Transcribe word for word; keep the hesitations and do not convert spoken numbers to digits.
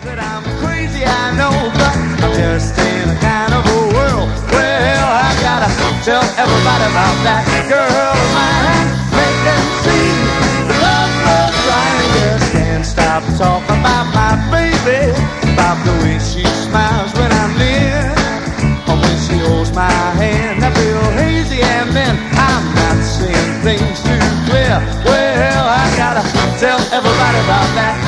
that I'm crazy, I know, but I'm just in a kind of a whirl. Well, I gotta tell everybody about that girl of mine. Make them see the love love's right. Just can't stop talking about my baby, about the way she smiles when I'm near, or when she holds my hand. I feel hazy and then I'm not seeing things too clear. Well, I gotta tell everybody about that